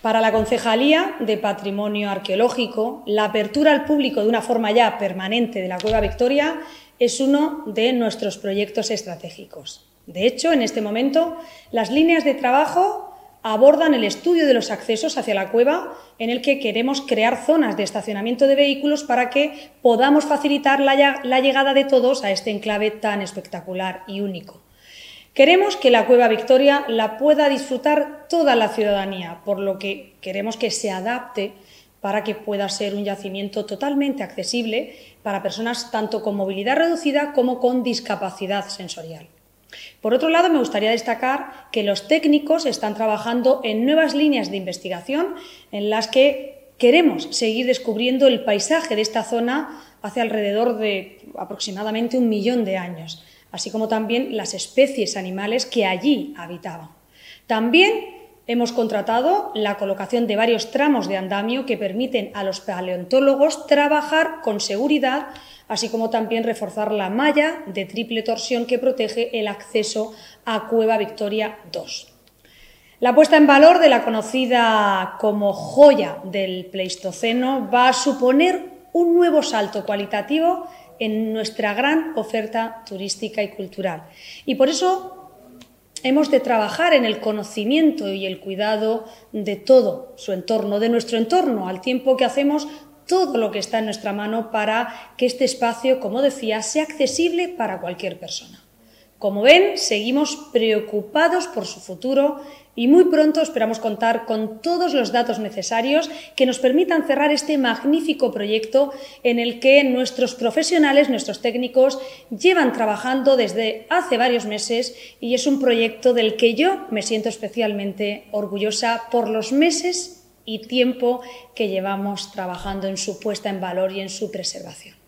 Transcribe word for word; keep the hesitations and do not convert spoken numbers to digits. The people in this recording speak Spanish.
Para la Concejalía de Patrimonio Arqueológico, la apertura al público de una forma ya permanente de la Cueva Victoria es uno de nuestros proyectos estratégicos. De hecho, en este momento, las líneas de trabajo abordan el estudio de los accesos hacia la cueva, en el que queremos crear zonas de estacionamiento de vehículos para que podamos facilitar la, la llegada de todos a este enclave tan espectacular y único. Queremos que la Cueva Victoria la pueda disfrutar toda la ciudadanía, por lo que queremos que se adapte para que pueda ser un yacimiento totalmente accesible para personas tanto con movilidad reducida como con discapacidad sensorial. Por otro lado, me gustaría destacar que los técnicos están trabajando en nuevas líneas de investigación en las que queremos seguir descubriendo el paisaje de esta zona hace alrededor de aproximadamente un millón de años, así como también las especies animales que allí habitaban. También hemos contratado la colocación de varios tramos de andamio que permiten a los paleontólogos trabajar con seguridad, así como también reforzar la malla de triple torsión que protege el acceso a Cueva Victoria dos. La puesta en valor de la conocida como joya del Pleistoceno va a suponer un nuevo salto cualitativo en nuestra gran oferta turística y cultural. Y por eso hemos de trabajar en el conocimiento y el cuidado de todo su entorno, de nuestro entorno, al tiempo que hacemos todo lo que está en nuestra mano para que este espacio, como decía, sea accesible para cualquier persona. Como ven, seguimos preocupados por su futuro y muy pronto esperamos contar con todos los datos necesarios que nos permitan cerrar este magnífico proyecto en el que nuestros profesionales, nuestros técnicos, llevan trabajando desde hace varios meses, y es un proyecto del que yo me siento especialmente orgullosa por los meses y tiempo que llevamos trabajando en su puesta en valor y en su preservación.